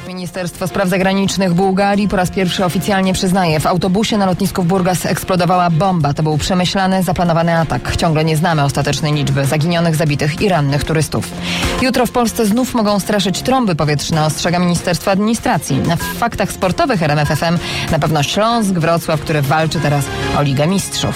Ministerstwo Spraw Zagranicznych Bułgarii po raz pierwszy oficjalnie przyznaje, w autobusie na lotnisku w Burgas eksplodowała bomba. To był przemyślany, zaplanowany atak. Ciągle nie znamy ostatecznej liczby zaginionych, zabitych i rannych turystów. Jutro w Polsce znów mogą straszyć trąby powietrzne, ostrzega Ministerstwo Administracji. W faktach sportowych RMF FM na pewno Śląsk, Wrocław, który walczy teraz o Ligę Mistrzów.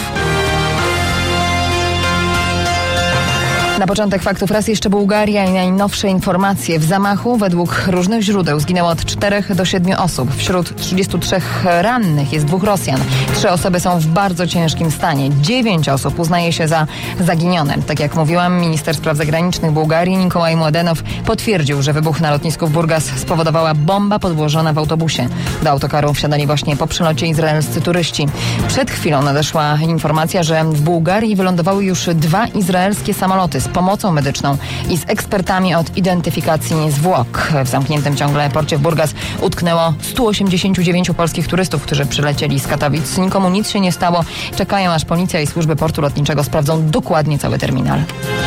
Na początek faktów raz jeszcze Bułgaria i najnowsze informacje. W zamachu według różnych źródeł zginęło od 4 do 7 osób. Wśród 33 rannych jest 2 Rosjan. 3 osoby są w bardzo ciężkim stanie. 9 osób uznaje się za zaginione. Tak jak mówiłam, minister spraw zagranicznych Bułgarii Nikołaj Młodenow potwierdził, że wybuch na lotnisku w Burgas spowodowała bomba podłożona w autobusie. Do autokaru wsiadali właśnie po przylocie izraelscy turyści. Przed chwilą nadeszła informacja, że w Bułgarii wylądowały już 2 izraelskie samoloty z pomocą medyczną i z ekspertami od identyfikacji zwłok. W zamkniętym ciągle porcie w Burgas utknęło 189 polskich turystów, którzy przylecieli z Katowic. Nikomu nic się nie stało. Czekają, aż policja i służby portu lotniczego sprawdzą dokładnie cały terminal.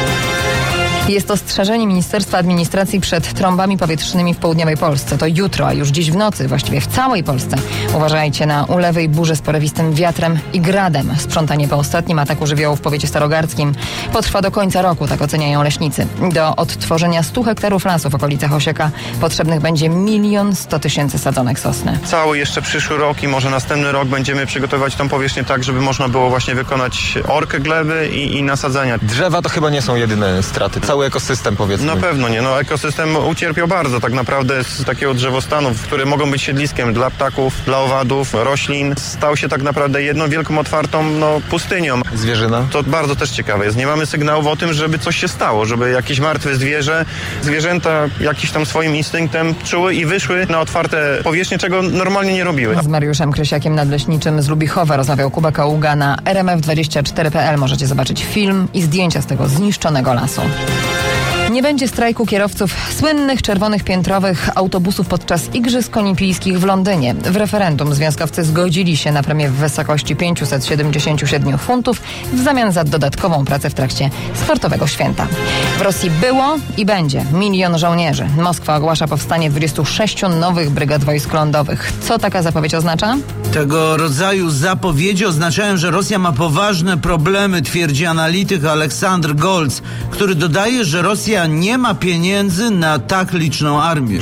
Jest ostrzeżenie Ministerstwa Administracji przed trąbami powietrznymi w południowej Polsce. To jutro, a już dziś w nocy, właściwie w całej Polsce. Uważajcie na ulewy i burze z porywistym wiatrem i gradem. Sprzątanie po ostatnim ataku żywiołów w powiecie starogardzkim potrwa do końca roku, tak oceniają leśnicy. Do odtworzenia 100 hektarów lasu w okolicach Osieka potrzebnych będzie 1 100 000 sadzonek sosny. Cały jeszcze przyszły rok i może następny rok będziemy przygotowywać tą powierzchnię tak, żeby można było właśnie wykonać orkę gleby i nasadzenia. Drzewa to chyba nie są jedyne straty. Cały ekosystem, powiedzmy. Na pewno nie. No, ekosystem ucierpiał bardzo tak naprawdę z takiego drzewostanu, które mogą być siedliskiem dla ptaków, dla owadów, roślin. Stał się tak naprawdę jedną wielką, otwartą pustynią. Zwierzyna? To bardzo też ciekawe jest. Nie mamy sygnałów o tym, żeby coś się stało, żeby jakieś martwe zwierzęta jakiś tam swoim instynktem czuły i wyszły na otwarte powierzchnie, czego normalnie nie robiły. Z Mariuszem Krysiakiem, nadleśniczym z Lubichowa, rozmawiał Kuba Kaługa. Na rmf24.pl możecie zobaczyć film i zdjęcia z tego zniszczonego lasu. Nie będzie strajku kierowców słynnych czerwonych piętrowych autobusów podczas Igrzysk Olimpijskich w Londynie. W referendum związkowcy zgodzili się na premię w wysokości 577 funtów w zamian za dodatkową pracę w trakcie sportowego święta. W Rosji było i będzie 1 milion żołnierzy. Moskwa ogłasza powstanie 26 nowych brygad wojsk lądowych. Co taka zapowiedź oznacza? Tego rodzaju zapowiedzi oznaczają, że Rosja ma poważne problemy, twierdzi analityk Aleksandr Golc, który dodaje, że Rosja nie ma pieniędzy na tak liczną armię.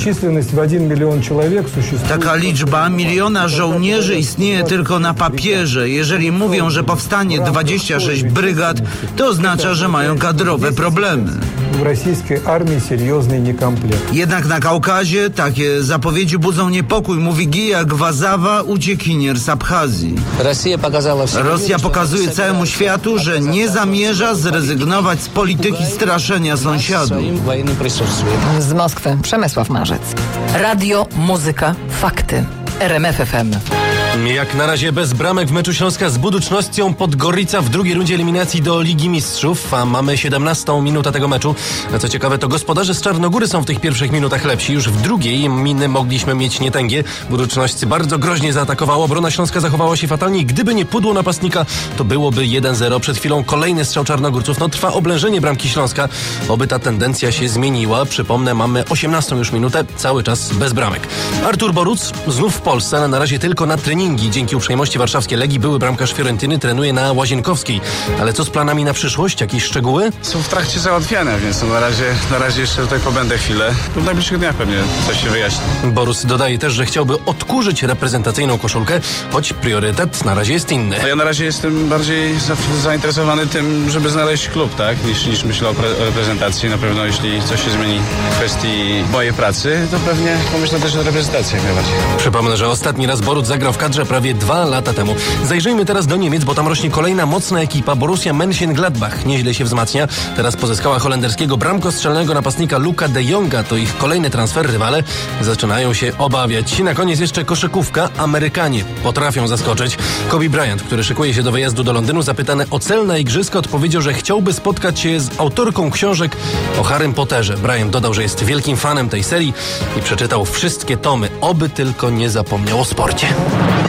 Taka liczba 1 miliona żołnierzy istnieje tylko na papierze. Jeżeli mówią, że powstanie 26 brygad, to oznacza, że mają kadrowe problemy. Jednak na Kaukazie takie zapowiedzi budzą niepokój, mówi Gija Gwazawa, uciekinier z Abchazji. Rosja pokazuje całemu światu, że nie zamierza zrezygnować z polityki straszenia sąsiadów. Z Moskwy Przemysław Marzec. Radio, muzyka, fakty. RMF FM. Jak na razie bez bramek w meczu Śląska z Buducznością Podgorica w drugiej rundzie eliminacji do Ligi Mistrzów, a mamy 17 minutę tego meczu. Co ciekawe, to gospodarze z Czarnogóry są w tych pierwszych minutach lepsi. Już w drugiej miny mogliśmy mieć nietęgie. Buduczność bardzo groźnie zaatakowało. Obrona Śląska zachowała się fatalnie. Gdyby nie pudło napastnika, to byłoby 1-0. Przed chwilą kolejny strzał Czarnogórców. Trwa oblężenie bramki Śląska. Oby ta tendencja się zmieniła. Przypomnę, mamy 18 już minutę, cały czas bez bramek. Artur Boruc znów w Polsce, ale na razie tylko na treningi. Dzięki uprzejmości warszawskiej Legii były bramkarz Fiorentyny trenuje na Łazienkowskiej. Ale co z planami na przyszłość? Jakieś szczegóły? Są w trakcie załatwiane, więc na razie jeszcze tutaj pobędę chwilę. W najbliższych dniach pewnie coś się wyjaśni. Borus dodaje też, że chciałby odkurzyć reprezentacyjną koszulkę, choć priorytet na razie jest inny. Ja na razie jestem bardziej zainteresowany tym, żeby znaleźć klub, tak? Niż myślę o reprezentacji. Na pewno jeśli coś się zmieni w kwestii mojej pracy, to pewnie pomyślę też o reprezentacji jak najbardziej. Przypomnę, że ostatni raz Boruc zagrał w kadrze prawie 2 lata temu. Zajrzyjmy teraz do Niemiec, bo tam rośnie kolejna mocna ekipa. Borussia Mönchengladbach nieźle się wzmacnia. Teraz pozyskała holenderskiego bramkostrzelnego napastnika Luka de Jonga. To ich kolejny transfer. Rywale zaczynają się obawiać. Na koniec jeszcze koszykówka. Amerykanie potrafią zaskoczyć. Kobe Bryant, który szykuje się do wyjazdu do Londynu, zapytany o cel na igrzyska, odpowiedział, że chciałby spotkać się z autorką książek o Harrym Potterze. Bryant dodał, że jest wielkim fanem tej serii i przeczytał wszystkie tomy. Oby tylko nie zapomniał o sporcie.